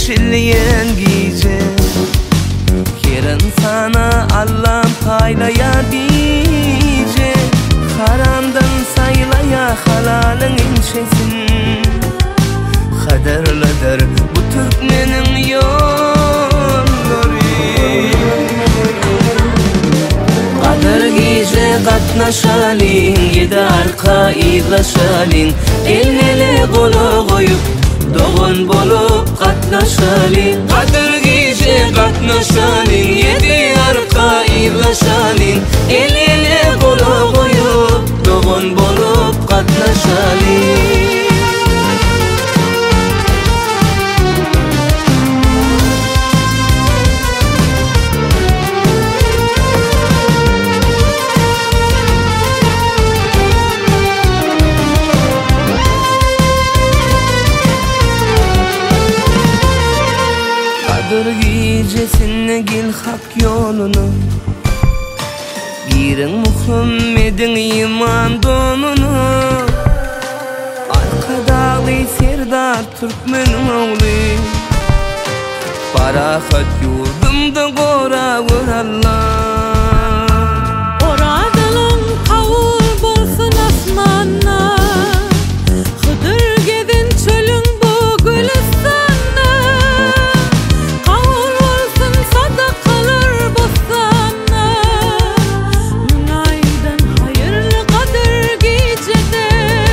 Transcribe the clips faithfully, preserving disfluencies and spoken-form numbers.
yeşilleyen gece. Yarın sana Allah paylaya dice. Haramdan saylaya halalın inşesin. Kaderlidir bu Türkmenin yolları. Kader gece katnaşalin, yedi arka izlaşalin. El ele kolu koyup doğun bolup katnaşalin. Kader gece katnaşalin, yedi arka izlaşalin. El ele kolu koyup doğun bolup katnaşalin. Kader gecesine gel hak yolunu. Girin Muhammed'in iman donunu. Arkadağı Serdar Türkmen oğlu. Parahat yurdumda gora vur Allah. Oradalın kavul bolsun asmanna. Hıdır gedin çölün bu gülistanna. Kavul bolsun sadakalar bostanna. Münaydan hayırlı kadir gecede.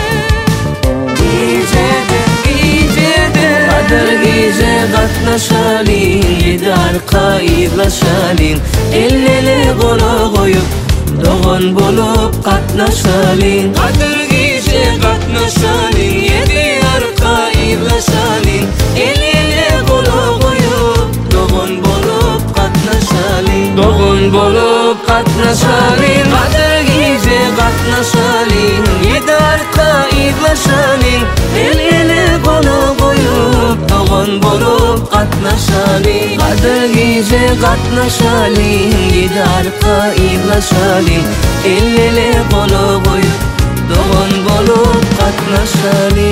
Gecede, gecede Kader gece katnaşalin, yedi arka izlaşalin. El ele kolu koyup doğun bolup katnaşalin. Kader gece katnaşalin, yedi arka izlaşalin. El ele kolu koyup doğun bolup katnaşalin. Doğun bolup katnaşalin. Kader gece katnaşalin, yedi arka izlaşalin. El ele kolu koyup doğun bolup katnaşalin. Kader gece katnaşalin, yedi arka izlaşalin. El ele kolu koyup doğun bolup katnaşalin.